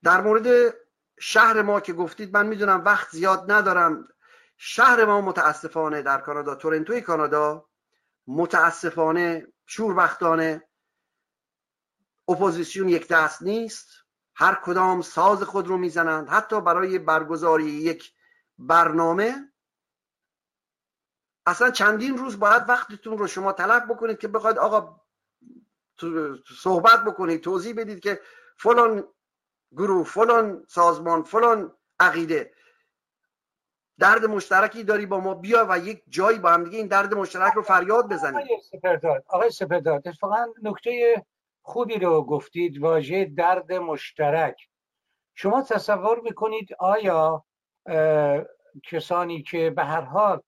در مورد شهر ما که گفتید، من میدونم وقت زیاد ندارم. شهر ما متاسفانه در کانادا، تورنتوی کانادا، متاسفانه شوربختانه اپوزیسیون یک دست نیست. هر کدام ساز خود رو میزنند. حتی برای برگزاری یک برنامه اصلا چندین روز باید وقتتون رو شما طلب بکنید که بخواید آقا صحبت بکنید، توضیح بدید که فلان گروه، فلان سازمان، فلان عقیده درد مشترکی داری با ما، بیا و یک جایی با هم دیگه این درد مشترک رو فریاد بزنیم. آقای سپهداد اتفاقا نکته خوبی رو گفتید، واژه درد مشترک. شما تصور میکنید آیا کسانی که به هر حال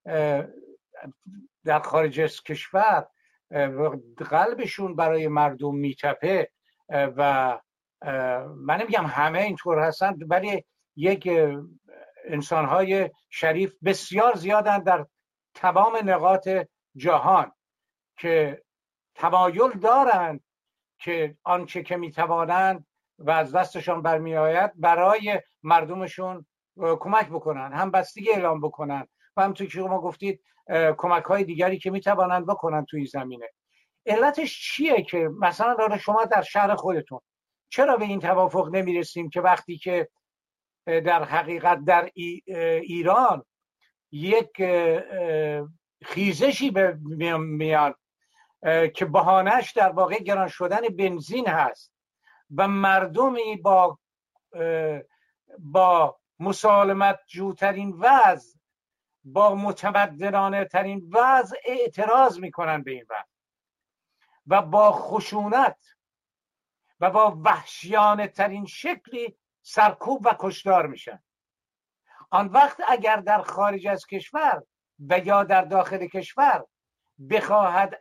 در خارج از کشور قلبشون برای مردم میتپه و من نمیگم همه اینطور هستن، ولی یک انسانهای شریف بسیار زیادن در تمام نقاط جهان که تمایل دارند که آنچه که میتوانند و از دستشان برمیآید برای مردمشون کمک بکنن، همبستگی اعلام بکنن و همونطور که شما گفتید کمک های دیگری که میتوانند بکنن توی زمینه. علتش چیه که مثلا شما در شهر خودتون چرا به این توافق نمیرسیم که وقتی که در حقیقت در ایران یک خیزشی میاد که بهانه‌اش در واقع گران شدن بنزین هست و مردمی با مسالمت جوترین وضع، با متمدنانه ترین وضع اعتراض میکنن به این وضع و با خشونت و با وحشیانه ترین شکلی سرکوب و کشتار میشن. آن وقت اگر در خارج از کشور و یا در داخل کشور بخواهد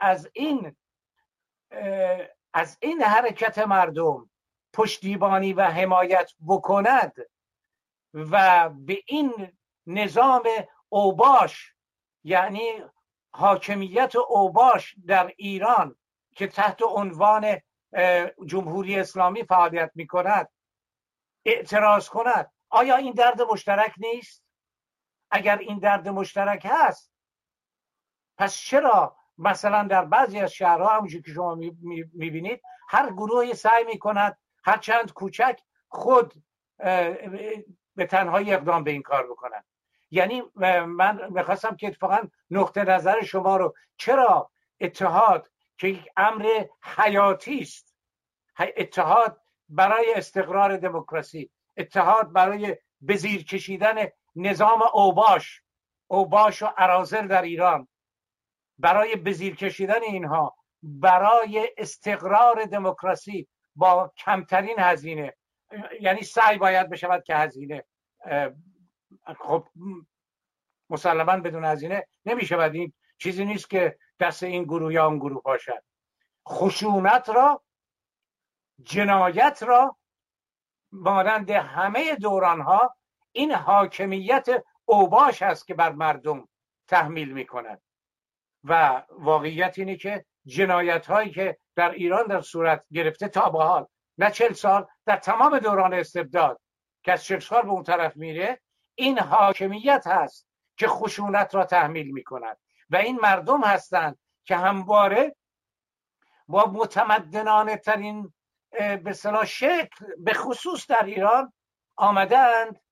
از این حرکت مردم پشتیبانی و حمایت بکند و به این نظام اوباش، یعنی حاکمیت اوباش در ایران که تحت عنوان جمهوری اسلامی فعالیت می کند اعتراض کند، آیا این درد مشترک نیست؟ اگر این درد مشترک هست، پس چرا مثلا در بعضی از شهرها همونجور که شما میبینید هر گروهی سعی میکند هر چند کوچک خود به تنهایی اقدام به این کار بکنند؟ یعنی من میخواستم که اتفاقا نقطه نظر شما رو، چرا اتحاد که یک امر حیاتی است، اتحاد برای استقرار دموکراسی، اتحاد برای به زیر کشیدن نظام اوباش و اراذل در ایران، برای به زیر کشیدن اینها، برای استقرار دموکراسی با کمترین هزینه، یعنی سعی باید بشود که هزینه، خب مسلماً بدون هزینه نمیشود، این چیزی نیست که دست این گروه یا اون گروه باشد. خشونت را، جنایت را، مانند همه دورانها این حاکمیت اوباش است که بر مردم تحمیل میکند و واقعیت اینه که جنایت هایی که در ایران در صورت گرفته تا به حال، نه 40 سال، در تمام دوران استبداد که از 40 سال به اون طرف میره، این حاکمیت هست که خشونت را تحمیل میکند و این مردم هستند که همواره با متمدنانه ترین به اصطلاح شکل به خصوص در ایران آمدند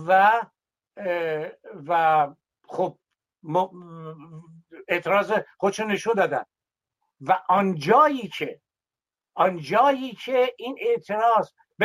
و خب اعتراض خودشون نشون دادن و آنجایی که این اعتراض به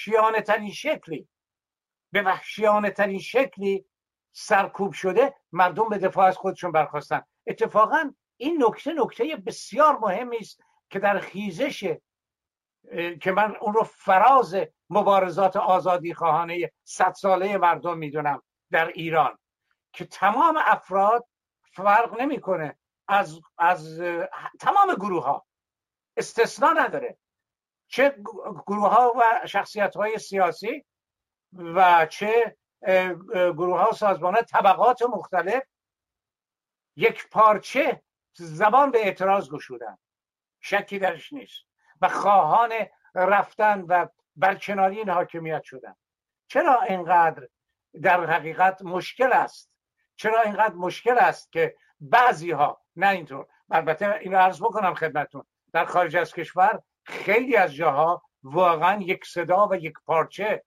وحشیانه ترین شکلی سرکوب شده، مردم به دفاع از خودشون برخاستن. اتفاقا این نکته بسیار مهمی است که در خیزش که من اون رو فراز مبارزات آزادی خواهانه 100 ساله مردم میدونم در ایران، که تمام افراد فرق نمیکنه از تمام گروه ها، استثنا نداره، چه گروه ها و شخصیت های سیاسی و چه گروه ها و سازمان ها، طبقات مختلف، یک پارچه زبان به اعتراض گشودن، شکی درش نیست و خواهان رفتن و برکناری این حاکمیت شدن. چرا اینقدر در حقیقت مشکل است؟ چرا اینقدر مشکل است که بعضی ها، نه اینطور، البته اینو عرض بکنم خدمتون، در خارج از کشور خیلی از جاها واقعا یک صدا و یک پارچه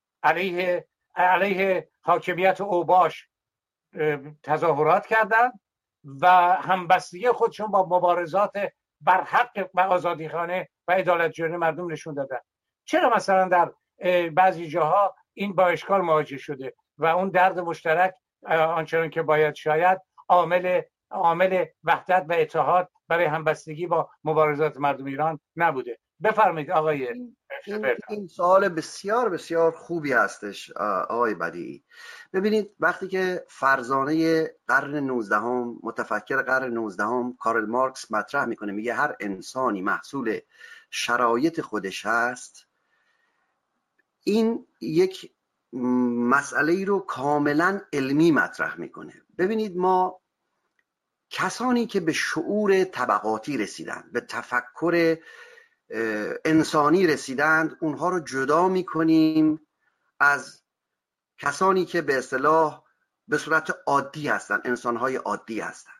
علیه حاکمیت اوباش تظاهرات کردن و همبستگی خودشون با مبارزات برحق و آزادیخانه و عدالت‌جویانه مردم نشون دادن. چرا مثلا در بعضی جاها این با اشکال مواجه شده و اون درد مشترک آنچنان که باید شاید عامل وحدت و اتحاد برای همبستگی با مبارزات مردم ایران نبوده؟ بفرمایید آقای این سوال بسیار بسیار خوبی هستش آقای بدیعی. ببینید وقتی که فرزانه قرن 19 متفکر قرن 19 کارل مارکس مطرح میکنه، میگه هر انسانی محصول شرایط خودش هست، این یک مسئله ای رو کاملا علمی مطرح میکنه. ببینید ما کسانی که به شعور طبقاتی رسیدن، به تفکر انسانی رسیدند، اونها رو جدا میکنیم از کسانی که به اصطلاح به صورت عادی هستن، انسانهای عادی هستن.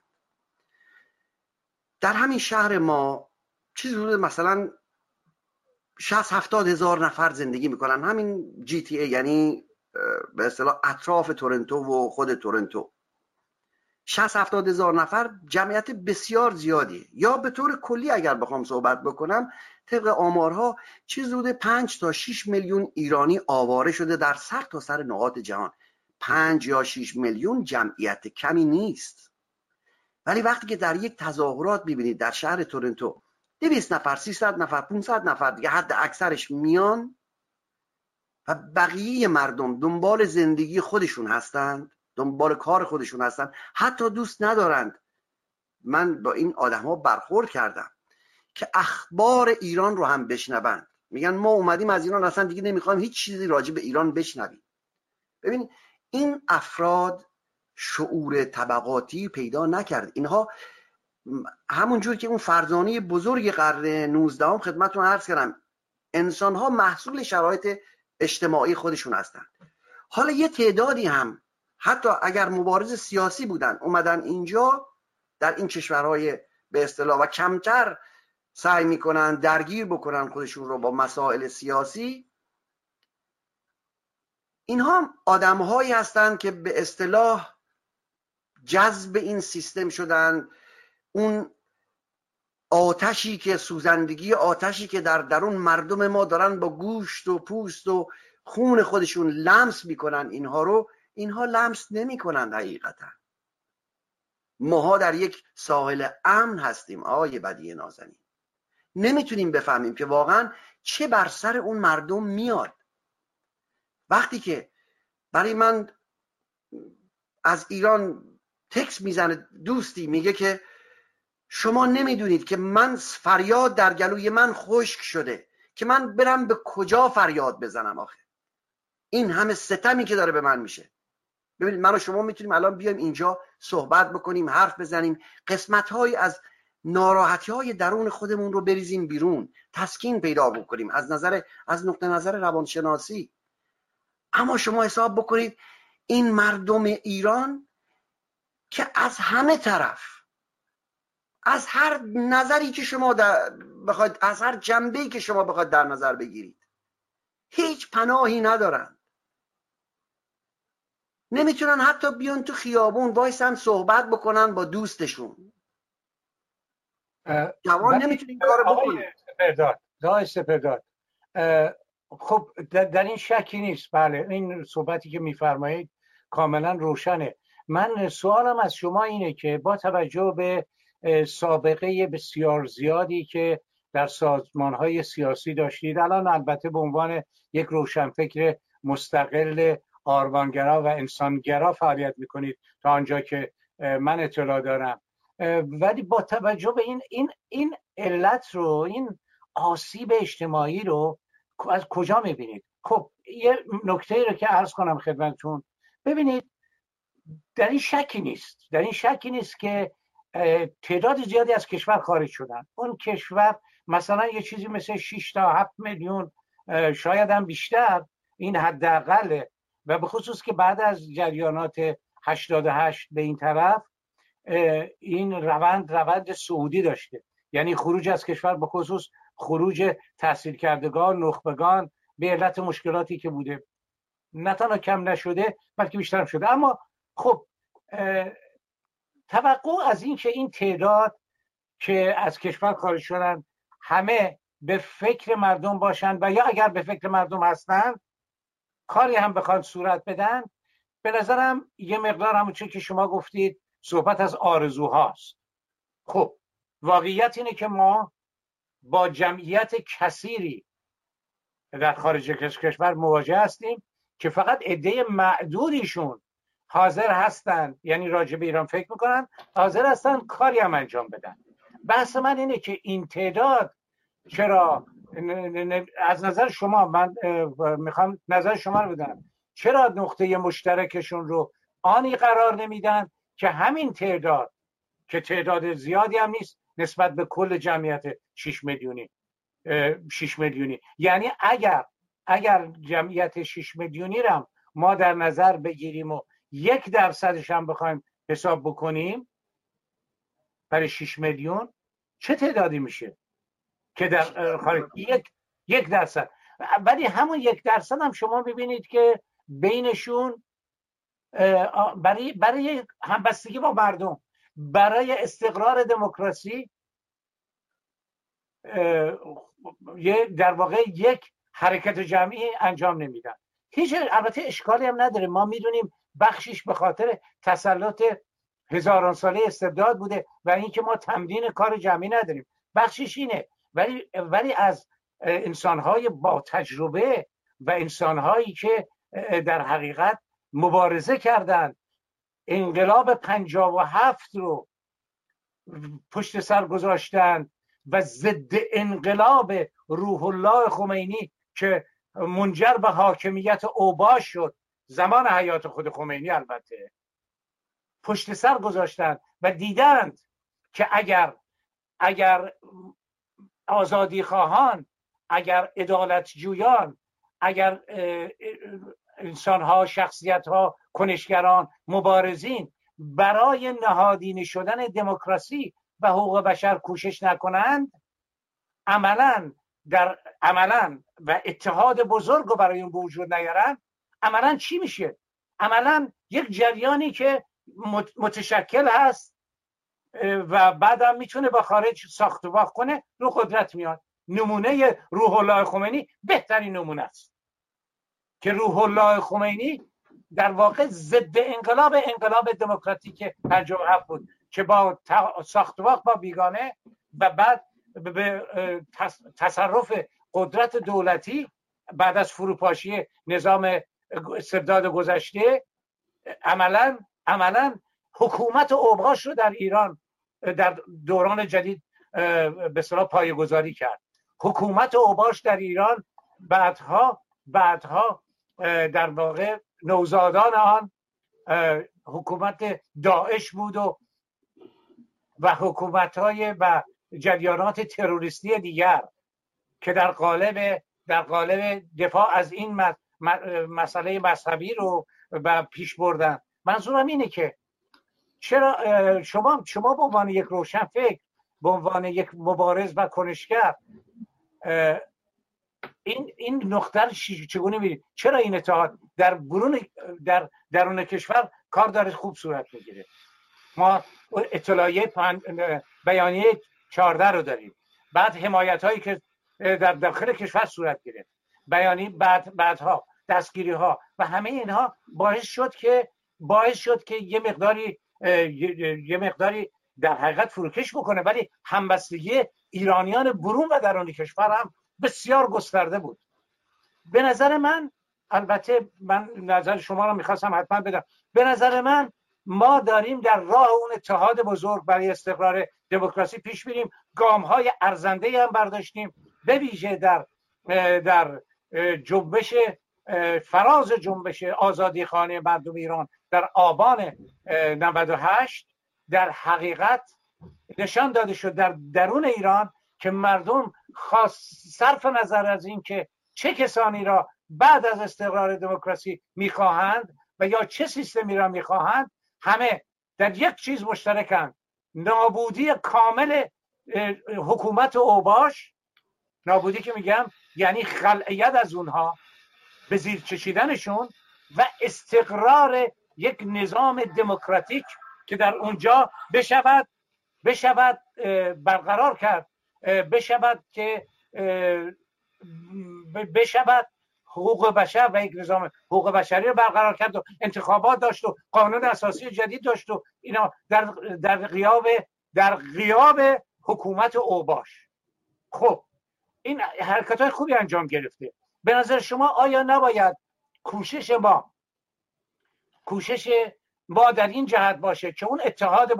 در همین شهر ما چیزی حدود مثلا 60-70 هزار نفر زندگی میکنن، همین GTA، یعنی به اصطلاح اطراف تورنتو و خود تورنتو. 60-70 هزار نفر جمعیت بسیار زیادی. یا به طور کلی اگر بخوام صحبت بکنم، طبق آمارها چیز حدود 5 تا 6 میلیون ایرانی آواره شده در سر تا سر نقاط جهان. 5 یا 6 میلیون جمعیت کمی نیست. ولی وقتی که در یک تظاهرات میبینید در شهر تورنتو 200 نفر، 300 نفر، 500 نفر دیگه حد اکثرش میان و بقیه مردم دنبال زندگی خودشون هستند، دنبال کار خودشون هستند، حتی دوست ندارند. من با این آدم ها برخورد کردم که اخبار ایران رو هم بشنوند. میگن ما اومدیم از ایران، اصلا دیگه نمیخوایم هیچ چیزی راجع به ایران بشنویم. ببین این افراد شعور طبقاتی پیدا نکرد. اینها همونجور که اون فرزانه بزرگ قرن 19 خدمتتون عرض کردم، انسان ها محصول شرایط اجتماعی خودشون هستند. حالا یه تعدادی هم حتی اگر مبارز سیاسی بودن اومدن اینجا در این کشورهای به اصطلاح و کمتر سعی میکنن درگیر بکنن خودشون رو با مسائل سیاسی، اینها آدمهایی هستند که به اصطلاح جذب این سیستم شدن. اون آتشی که سوزندگی، آتشی که در درون مردم ما دارن با گوشت و پوست و خون خودشون لمس میکنن، اینها لمس نمیکنن. حقیقتا ماها در یک ساحل امن هستیم آقای بدیعی نازنین، نمیتونیم بفهمیم که واقعا چه بر سر اون مردم میاد. وقتی که برای من از ایران تکس میزنه دوستی، میگه که شما نمیدونید که من فریاد در گلوی من خشک شده که من برم به کجا فریاد بزنم. آخه این همه ستمی که داره به من میشه. ببینید من و شما میتونیم الان بیایم اینجا صحبت بکنیم، حرف بزنیم، قسمت‌های از ناراحتی‌های درون خودمون رو بریزیم بیرون، تسکین پیدا بکنیم از نقطه نظر روانشناسی. اما شما حساب بکنید این مردم ایران که از همه طرف، از هر نظری که شما بخواید، از هر جنبه‌ای که شما بخواید در نظر بگیرید، هیچ پناهی ندارن. نمیتونن حتی بیان تو خیابون وایسن صحبت بکنن با دوستشون. جوان نمیتونه این کارو بکنه. سپرداد خب در این شکی نیست. بله این صحبتی که میفرمایید کاملا روشنه. من سوالم از شما اینه که با توجه به سابقه بسیار زیادی که در سازمان‌های سیاسی داشتید، الان البته به عنوان یک روشنفکر مستقل آرمانگرا و انسانگرا فعالیت میکنید تا آنجا که من اطلاع دارم، ولی با توجه به این علت رو، این آسیب اجتماعی رو از کجا میبینید؟ خب یه نکته رو که عرض کنم خدمتتون، ببینید در این شکی نیست که تعداد زیادی از کشور خارج شدن. اون کشور مثلا یه چیزی مثل 6 تا 7 میلیون شاید هم بیشتر، این حداقله. و به خصوص که بعد از جریانات 88 به این طرف این روند صعودی داشته، یعنی خروج از کشور، به خصوص خروج تحصیل کردگان، نخبگان، به علت مشکلاتی که بوده، نه تنها کم نشده بلکه بیشتر هم شده. اما خب توقع از این که این تعداد که از کشور خارج شدن همه به فکر مردم باشند و یا اگر به فکر مردم هستند کاری هم بخواد صورت بدن، به نظرم یه مقدار همونچه که شما گفتید صحبت از آرزوهاست. خب واقعیت اینه که ما با جمعیت کثیری در خارج کشور مواجه هستیم که فقط عده معدودیشون حاضر هستن، یعنی راجع به ایران فکر میکنن، حاضر هستن کاری هم انجام بدن. بحث من اینه که این تعداد چرا از نظر شما، من میخوام نظر شما رو بدم، چرا نقطه مشترکشون رو آنی قرار نمیدن که همین تعداد که تعداد زیادی هم نیست نسبت به کل جمعیت 6 میلیونی، یعنی اگر جمعیت 6 میلیونی رو ما در نظر بگیریم و 1% هم بخوایم حساب بکنیم برای 6 میلیون چه تعدادی میشه که در خارج 1%. ولی همون 1% هم شما ببینید که بینشون برای همبستگی با مردم، برای استقرار دموکراسی در واقع یک حرکت جمعی انجام نمیدن. هیچ البته اشکالی هم نداره، ما میدونیم بخشش به خاطر تسلط هزاران ساله استبداد بوده و اینکه ما تمرین کار جمعی نداریم، بخشش اینه. ولی از انسانهای با تجربه و انسانهایی که در حقیقت مبارزه کردند، انقلاب 57 رو پشت سر گذاشتن و ضد انقلاب روح الله خمینی که منجر به حاکمیت اوباش شد زمان حیات خود خمینی، البته پشت سر گذاشتن و دیدند که اگر آزادی خواهان، اگر عدالت جویان، اگر انسانها، شخصیتها، کنشگران، مبارزین برای نهادینه شدن دموکراسی و حقوق بشر کوشش نکنند، عملاً و اتحاد بزرگ رو برای اون به وجود نیارن، عملاً چی میشه؟ عملاً یک جریانی که متشکل هست و بعدم میتونه با خارج ساخت و واخت کنه رو قدرت میاد. نمونه روح الله خمینی بهترین نمونه است که روح الله خمینی در واقع ضد انقلاب دموکراتیک 57 بود که با ساخت و واخت با بیگانه و بعد به تصرف قدرت دولتی بعد از فروپاشی نظام استبداد گذشته عملاً حکومت اوباش رو در ایران در دوران جدید به اصطلاح پایه‌گذاری کرد. حکومت اوباش در ایران بعدها در واقع نوزادان آن حکومت داعش بود و حکومت‌های و جریانات تروریستی دیگر که در قالب دفاع از این مسئله مذهبی رو پیش بردن. منظورم اینه که چرا شما به عنوان یک روشنفکر، به عنوان یک مبارز و کنشگر این نقطه چگونه می‌بینید؟ چرا این اتحاد در درون کشور کار داره خوب صورت میگیره؟ ما اطلاعیه بیانیه 14 رو داریم، بعد حمایت هایی که در داخل کشور صورت گرفت، بعدها دستگیری ها و همه اینها باعث شد که یه مقداری در حقیقت فروکش بکنه، ولی همبستگی ایرانیان برون و درون کشور هم بسیار گسترده بود. به نظر من، البته من نظر شما رو میخواستم حتما بدم، به نظر من ما داریم در راه اون اتحاد بزرگ برای استقرار دموکراسی پیش میریم. گام‌های ارزنده‌ای هم برداشتیم، به ویژه در جنبش فراز جنبش آزادی خانه مردم ایران در آبان 98 در حقیقت نشان داده شد در درون ایران که مردم صرف نظر از این که چه کسانی را بعد از استقرار دموکراسی میخواهند و یا چه سیستمی را میخواهند، همه در یک چیز مشترکند: نابودی کامل حکومت اوباش. نابودی که میگم یعنی خلعیت از اونها، به زیر چشیدنشون و استقرار یک نظام دموکراتیک که در اونجا بشود برقرار کرد، بشود حقوق بشر و یک نظام حقوق بشری رو برقرار کرد و انتخابات داشت و قانون اساسی جدید داشت و اینا در غیاب حکومت اوباش. خب این حرکت‌های خوبی انجام گرفته. به نظر شما آیا نباید کوشش ما در این جهت باشه که اون اتحاد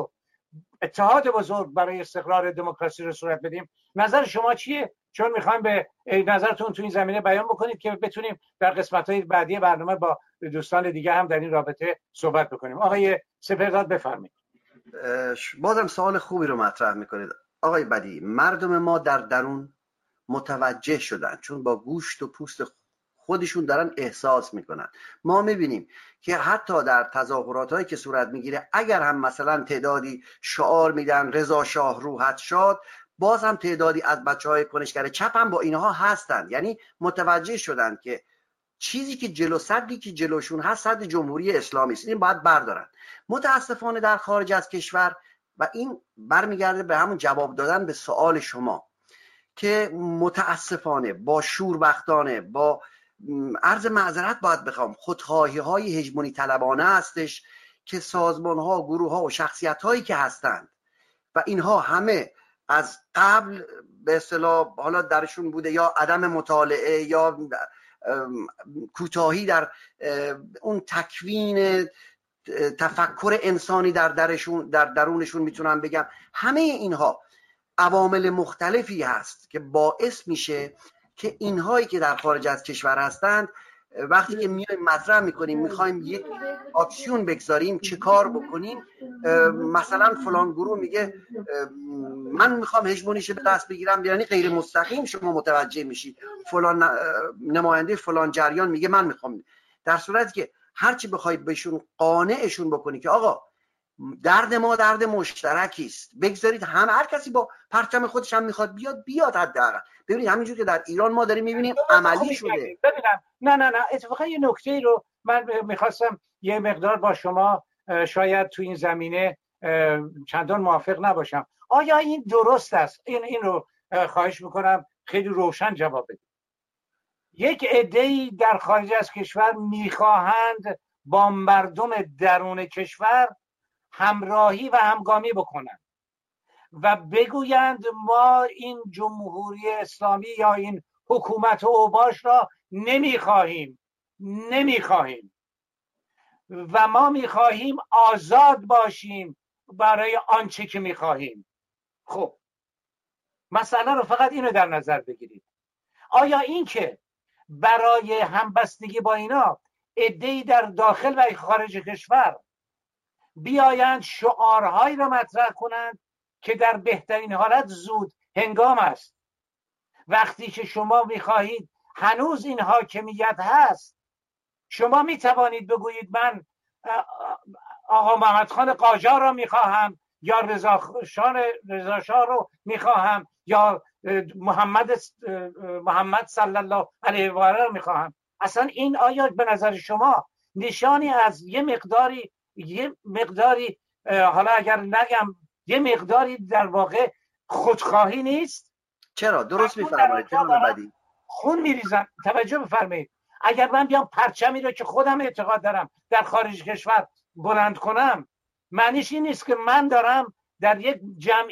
بزرگ برای استقرار دموکراسی رو صورت بدیم؟ نظر شما چیه؟ چون میخوایم به نظرتون تو این زمینه بیان بکنید که بتونیم در قسمت‌های بعدی برنامه با دوستان دیگه هم در این رابطه صحبت بکنیم. آقای سپهرداد بفرمایید. بازم سوال خوبی رو مطرح میکنید آقای بدی. مردم ما در درون متوجه شدن، چون با گوشت و پوست خودشون دارن احساس میکنن. ما میبینیم که حتی در تظاهرات هایی که صورت میگیره، اگر هم مثلا تعدادی شعار میدن رضا شاه روحت شاد، باز هم تعدادی از بچهای کنشگر چپ هم با اینها هستن. یعنی متوجه شدن که چیزی که صدی که جلوشون هست صد جمهوری اسلامی است، این باید بردارن. متاسفانه در خارج از کشور، و این برمیگرده به همون جواب دادن به سوال شما، که متاسفانه با شوربختانه، با عرض معذرت باید بخوام، خودخواهی های هژمونی طلبانه هستش که سازمان ها، گروه ها و شخصیت هایی که هستند و اینها همه از قبل به اصطلاح حالا درشون بوده یا عدم مطالعه یا کوتاهی در اون تکوین تفکر انسانی در درونشون، میتونم بگم همه اینها عوامل مختلفی هست که باعث میشه که اینهایی که در خارج از کشور هستند، وقتی که میایم مطرح میکنیم میخوایم یک اکسیون بگذاریم، چه کار بکنیم، مثلا فلان گروه میگه من میخوام هژمونیش به دست بگیرم، یعنی غیر مستقیم شما متوجه میشی فلان نماینده فلان جریان میگه من میخوام، در صورتی که هرچی بخواید بهشون قانعشون بکنی که آقا درد ما درد مشترکی است، بگذارید هر کسی با پرچم خودش هم میخواد بیاد حداقل. ببینید همینجور که در ایران ما داریم میبینیم عملی شده. ببینم نه اتفاقا یه نکته رو من میخواستم یه مقدار با شما شاید تو این زمینه چندان موافق نباشم. آیا این درست است؟ این رو خواهش میکنم خیلی روشن جواب بدید. یک عده‌ای در خارج از کشور میخواهند با مردم درون کشور همراهی و همگامی بکنند و بگویند ما این جمهوری اسلامی یا این حکومت اوباش را نمیخواهیم و ما میخواهیم آزاد باشیم برای آنچه که میخواهیم. خب مسئله رو فقط اینو در نظر بگیرید. آیا این که برای همبستگی با اینا عده‌ای در داخل و خارج کشور بیایند شعارهایی را مطرح کنند که در بهترین حالت زود هنگام است، وقتی که شما میخواهید هنوز این حاکمیت هست، شما میتوانید بگویید من آقا محمد خان قاجار را میخواهم یا رضا شاه رو میخواهم یا محمد صلی الله علیه و آله رو میخواهم. اصلا این آیا به نظر شما نشانی از یه مقداری حالا اگر نگم یه مقداری در واقع خودخواهی نیست؟ چرا؟ درست میفرمایید. خون میریزن. توجه بفرمایید. اگر من بیام پرچمی رو که خودم اعتقاد دارم در خارج کشور بلند کنم، معنیش این نیست که من دارم در یک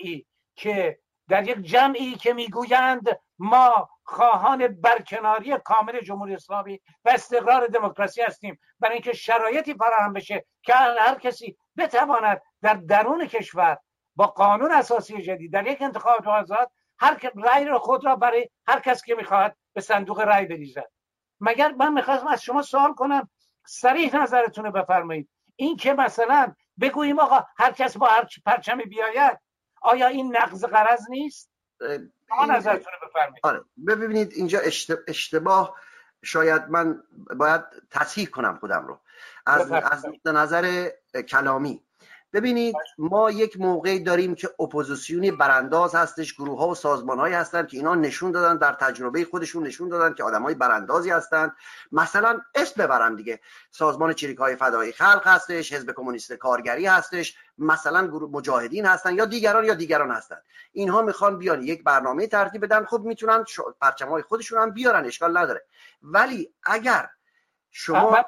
جمعی که میگویند ما خواهان برکناری کامل جمهوری اسلامی و استقرار دموکراسی هستیم، برای اینکه شرایطی فراهم بشه که هر کسی بتواند در درون کشور با قانون اساسی جدید در یک انتخابات آزاد هر رأی رو خود را برای هر کس که میخواهد به صندوق رأی بریزد. مگر من میخواستم از شما سوال کنم، صریح نظرتون رو بفرمایید. این که مثلا بگوییم آقا هر کس با هر پرچمی بیاید، آیا این نقض غرض نیست؟ نظرتون رو بفرمایید. آره ببینید اینجا اشتباه، شاید من باید تصحیح کنم خودم رو از نقطه نظر کلامی. ببینید ما یک موقعی داریم که اپوزیسیونی برانداز هستش، گروه ها و سازمان هایی هستن که اینا نشون دادن، در تجربه خودشون نشون دادن که آدم های براندازی هستن. مثلا اسم ببرم دیگه، سازمان چریک های فدای خلق هستش، حزب کمونیست کارگری هستش، مثلا گروه مجاهدین هستن یا دیگران هستن. اینها میخوان بیان یک برنامه ترتیب بدن، خب میتونن پرچم های خودشون هم بیارن، اشکال نداره. ولی اگر شما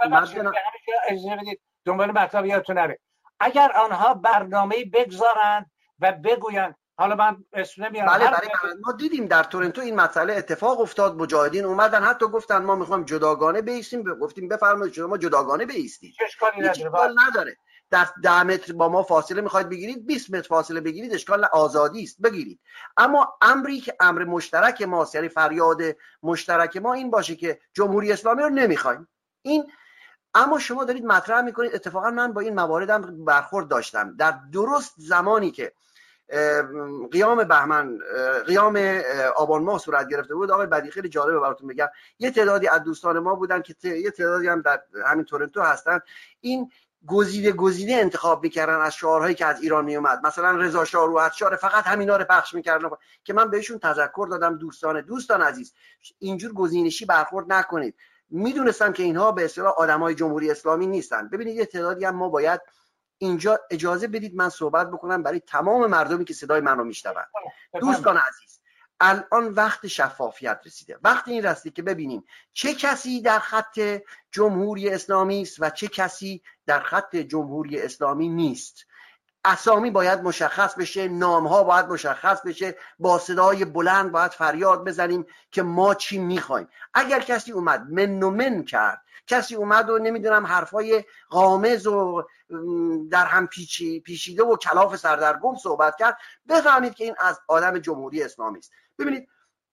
دنبال مطلب یادتون نره، اگر آنها برنامه بگذارند و بگویند، حالا من اسم نمیارم، بله ما دیدیم در تورنتو این مسئله اتفاق افتاد، مجاهدین اومدن حتی گفتن ما میخوایم جداگانه بایستیم، گفتیم بفرمایید شما جداگانه بایستید، اشکال نداره. در 10 متر با ما فاصله میخواید بگیرید، 20 متر فاصله بگیرید، اشکال آزادی است، بگیرید. اما امری که امر مشترک ماست، یعنی فریاد مشترک ما این باشه که جمهوری اسلامی رو نمیخوایم، این اما شما دارید مطرح میکنید. اتفاقا من با این مواردم برخورد داشتم در درست زمانی که قیام بهمن، قیام آبان ماه صورت گرفته بود. آقای بدی خیلی جالبه براتون بگم، یه تعدادی از دوستان ما بودن که یه تعدادی هم در همین تورنتو هستن، این گزیده انتخاب میکردن از شعارهایی که از ایران میومد، مثلا رضا شاه روحت شاه، فقط همینا رو پخش میکردن که من بهشون تذکر دادم دوستان عزیز اینجور گزینشی برخورد نکنید. میدونستم که اینها به اصطلاح آدمای جمهوری اسلامی نیستن. ببینید یه تعدادی هم ما باید اینجا اجازه بدید من صحبت بکنم برای تمام مردمی که صدای من رو میشنون. دوستان عزیز، الان وقت شفافیت رسیده، وقت این رسیده که ببینیم چه کسی در خط جمهوری اسلامی است و چه کسی در خط جمهوری اسلامی نیست. اسامی باید مشخص بشه، نامها باید مشخص بشه، با صدای بلند باید فریاد بزنیم که ما چی میخوایم. اگر کسی اومد من کرد، کسی اومد و نمیدونم حرفای غامض و در هم پیچیده و کلاف سردرگم صحبت کرد، بفهمید که این از آدم جمهوری اسلامی است. ببینید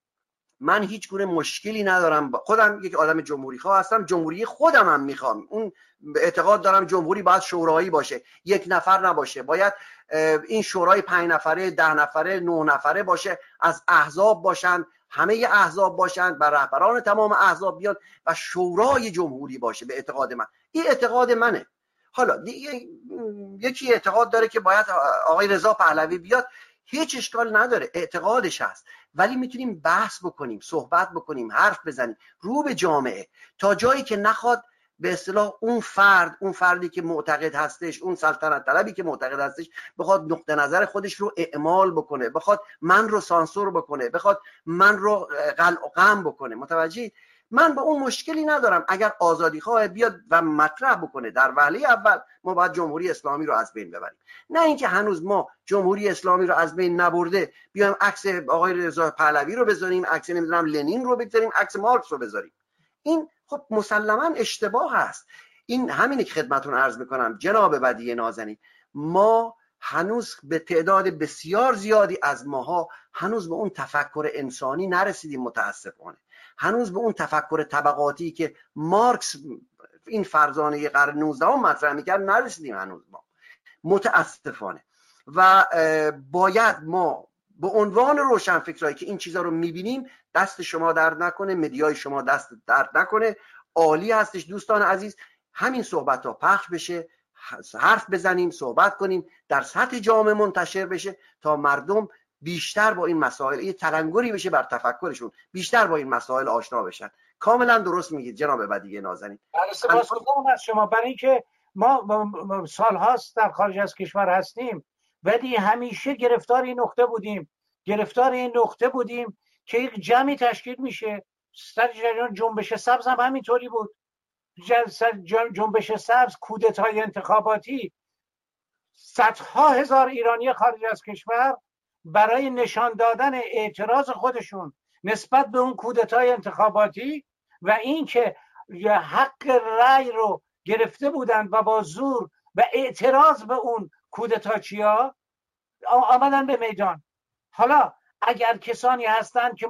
من هیچ گونه مشکلی ندارم، خودم یک آدم جمهوری خواه هستم، جمهوری خودم هم میخوام. اون اعتقاد دارم جمهوری باید شورایی باشه، یک نفر نباشه، باید این شورای 5 نفره، 10 نفره، 9 نفره باشه، از احزاب باشن، همه احزاب باشن، بر رهبران تمام احزاب بیان و شورای جمهوری باشه. به اعتقاد من، این اعتقاد منه. حالا یکی اعتقاد داره که باید آقای رضا پهلوی بیاد، هیچ اشکال نداره، اعتقادش هست، ولی میتونیم بحث بکنیم، صحبت بکنیم، حرف بزنیم رو به جامعه، تا جایی که نخواد به اصطلاح اون فردی که معتقد هستش، اون سلطنت طلبی که معتقد هستش، بخواد نقطه نظر خودش رو اعمال بکنه، بخواد من رو سانسور بکنه، بخواد من رو قلع و قم بکنه. متوجه؟ من با اون مشکلی ندارم اگر آزادی خواه بیاد و مطرح بکنه. در وهله اول ما باید جمهوری اسلامی رو از بین ببریم، نه اینکه هنوز ما جمهوری اسلامی رو از بین نبرده بیایم عکس آقای رضا پهلوی رو بذاریم، عکس نمیدونم لنین رو بذاریم، عکس مارکس رو بذاریم. این خب مسلما اشتباه هست. این همینه که خدمتون عرض میکنم جناب بدیع نازنین، ما هنوز به تعداد بسیار زیادی از ماها هنوز به اون تفکر انسانی نرسیدیم، متاسفانه. هنوز به اون تفکر طبقاتی که مارکس این فرزانه قرن 19 مطرح میکرد نرسیدیم هنوز ما، متاسفانه. و باید ما به عنوان روشنفکرایی که این چیزا رو میبینیم، دست شما درد نکنه، مدیای شما دست درد نکنه، عالی هستش دوستان عزیز، همین صحبت ها پخش بشه، حرف بزنیم، صحبت کنیم، در سطح جامعه منتشر بشه تا مردم بیشتر با این مسائل یه تلنگری بشه بر تفکرشون، بیشتر با این مسائل آشنا بشن. کاملا درست میگید جناب بدیع نازنین. سپاسگزارم از شما، برای اینکه ما سالهاست در خارج از کشور هستیم ولی همیشه گرفتار این نقطه بودیم که یک جمعی تشکیل میشه. سر جریان جنبش سبز هم همینطوری بود. جنبش سبز، کودتای انتخاباتی، صدها هزار ایرانی خارج از کشور برای نشان دادن اعتراض خودشون نسبت به اون کودتای انتخاباتی و اینکه حق رأی رو گرفته بودند و با زور و اعتراض به اون کودتاچیا آمدن به میدان. حالا اگر کسانی هستند که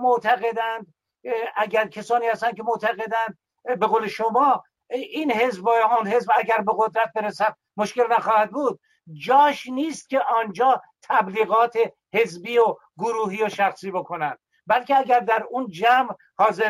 معتقدند به قول شما این حزب و آن حزب اگر به قدرت برسد مشکل نخواهد بود، جاش نیست که آنجا تبلیغات حزبی و گروهی و شخصی بکنن، بلکه اگر در اون جمع حاضر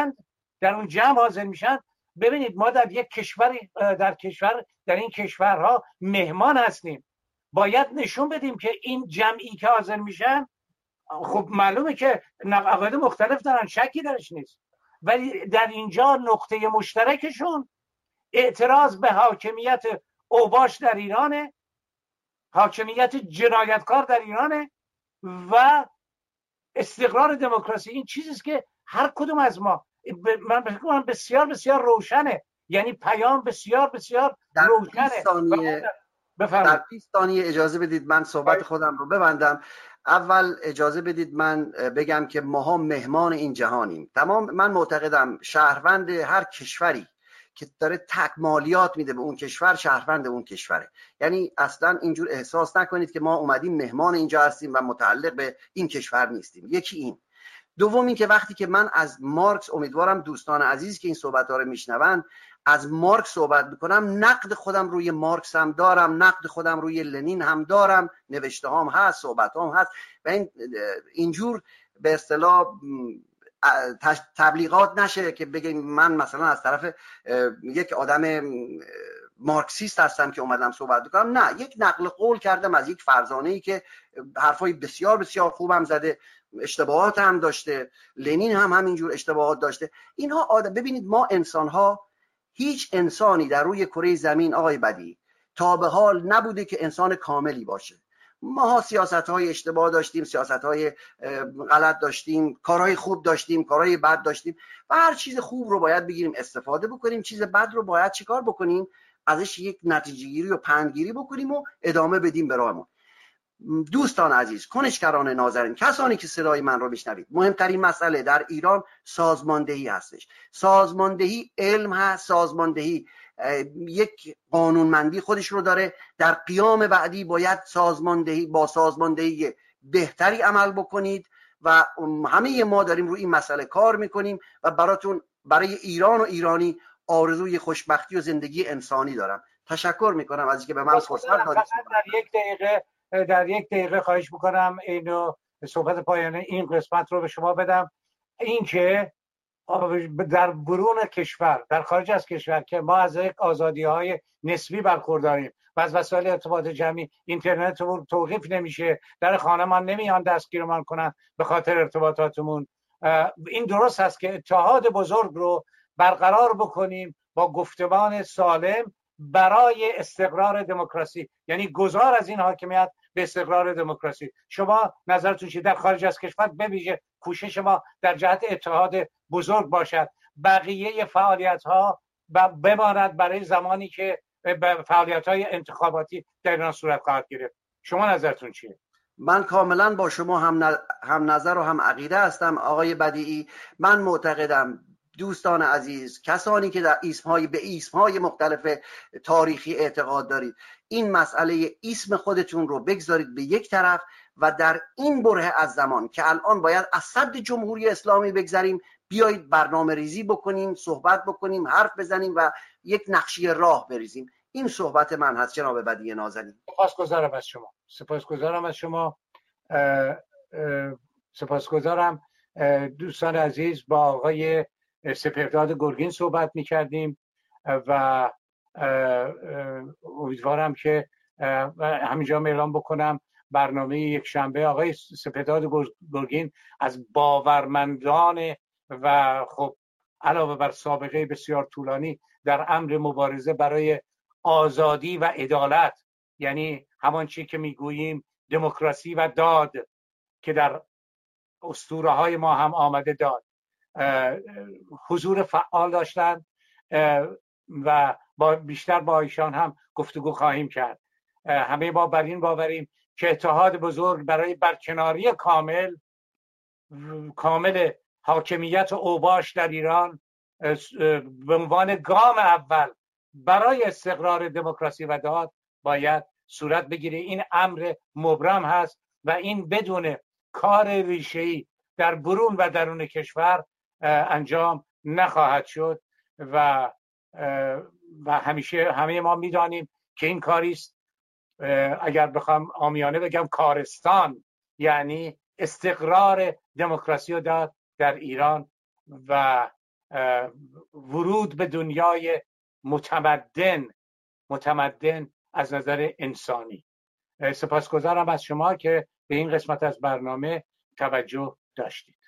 میشن، ببینید ما در یک کشوری در این کشورها مهمان هستیم، باید نشون بدیم که این جمعی که حاضر میشن خب معلومه که عقاید مختلف دارن، شکی درش نیست، ولی در اینجا نقطه مشترکشون اعتراض به حاکمیت اوباش در ایرانه، حاکمیت جنایتکار در ایرانه و استقرار دموکراسی. این چیزیست که هر کدوم از ما، من فکر کنم بسیار بسیار روشنه، یعنی پیام بسیار بسیار روشنه. در 20 ثانیه اجازه بدید من صحبت خودم رو ببندم. اول اجازه بدید من بگم که ماها مهمان این جهانیم. من معتقدم شهروند هر کشوری که داره تک مالیات میده به اون کشور، شهروند اون کشوره. یعنی اصلا اینجور احساس نکنید که ما اومدیم مهمان اینجا هستیم و متعلق به این کشور نیستیم. یکی این. دوم این که وقتی که من از مارکس، امیدوارم دوستان عزیز که این صحبت‌ها رو میشنون، از مارکس صحبت میکنم، نقد خودم روی مارکس هم دارم، نقد خودم روی لنین هم دارم، نوشته هام هست، صحبت هام هست و اینجور به اصطلاح تبلیغات نشه که بگیم من مثلا از طرف یک آدم مارکسیست هستم که اومدم صحبت بکنم. نه، یک نقل قول کردم از یک فرزانه‌ای که حرفای بسیار بسیار خوبم زده، اشتباهات هم داشته، لنین هم همینجور اشتباهات داشته. اینها ببینید ما انسان‌ها، هیچ انسانی در روی کره زمین آقای بدی تا به حال نبوده که انسان کاملی باشه. ما سیاست‌های اشتباه داشتیم، سیاست‌های غلط داشتیم، کارهای خوب داشتیم، کارهای بد داشتیم و هر چیز خوب رو باید بگیریم استفاده بکنیم، چیز بد رو باید چیکار بکنیم؟ ازش یک نتیجه گیری و پندگیری بکنیم و ادامه بدیم به راهمون. دوستان عزیز، کنشگران نازنین، کسانی که صدای من رو میشنوید، مهمترین مسئله در ایران سازماندهی هستش. سازماندهی علم هست، سازماندهی یک قانونمندی خودش رو داره. در قیام بعدی باید با سازماندهی بهتری عمل بکنید و همه ما داریم روی این مسئله کار میکنیم و برای ایران و ایرانی آرزوی خوشبختی و زندگی انسانی دارم. تشکر میکنم از اینکه به من فرصت دادید. در یک دقیقه خواهش میکنم اینو صحبت پایان این قسمت رو به شما بدم. اینکه در برون کشور، در خارج از کشور که ما از یک آزادی‌های نسبی برخورداریم و از وسایل ارتباط جمعی اینترنت رو توقیف نمیشه، در خانه ما نمیان دستگیرمان کنن به خاطر ارتباطاتمون. این درست است که اتحاد بزرگ رو برقرار بکنیم با گفتمان سالم برای استقرار دموکراسی، یعنی گذار از این حاکمیت به استقرار دموکراسی. شما نظرتون چیه؟ در خارج از کشور بویژه کوشش ما در جهت اتحاد بزرگ باشد، بقیه فعالیت ها بماند برای زمانی که فعالیت های انتخاباتی در ایران صورت خواهد گرفت. شما نظرتون چیه؟ من کاملا با شما هم نظر و هم عقیده هستم آقای بدیعی. من معتقدم دوستان عزیز، کسانی که در به اسمهای مختلف تاریخی اعتقاد دارید، این مسئله اسم خودتون رو بگذارید به یک طرف و در این بره از زمان که الان باید از صد جمهوری اسلامی بگذریم، بیایید برنامه ریزی بکنیم، صحبت بکنیم، حرف بزنیم و یک نقشه راه بریزیم. این صحبت من هست جناب بدیع نازنین. سپاسگزارم از شما. سپاسگزارم دوستان عزیز. با آقای سپهداد گرگین صحبت می‌کردیم و امیدوارم که همینجا اعلام بکنم برنامه یک شنبه آقای سپهداد گرگین از باورمندان و خب علاوه بر سابقه بسیار طولانی در امر مبارزه برای آزادی و عدالت، یعنی همان چیزی که میگوییم دموکراسی و داد که در اسطوره های ما هم آمده، داد، حضور فعال داشتن و بیشتر با ایشان هم گفتگو خواهیم کرد. همه ما بر این باوریم که اتحاد بزرگ برای برکناری کامل حاکمیت اوباش در ایران به عنوان گام اول برای استقرار دموکراسی و داد باید صورت بگیره. این امر مبرم هست و این بدون کار ریشه‌ای در برون و درون کشور انجام نخواهد شد و همیشه همه ما میدانیم که این کاری است اگر بخوام عامیانه بگم کارستان، یعنی استقرار دموکراسی رو داد در ایران و ورود به دنیای متمدن از نظر انسانی. سپاسگزارم از شما که به این قسمت از برنامه توجه داشتید.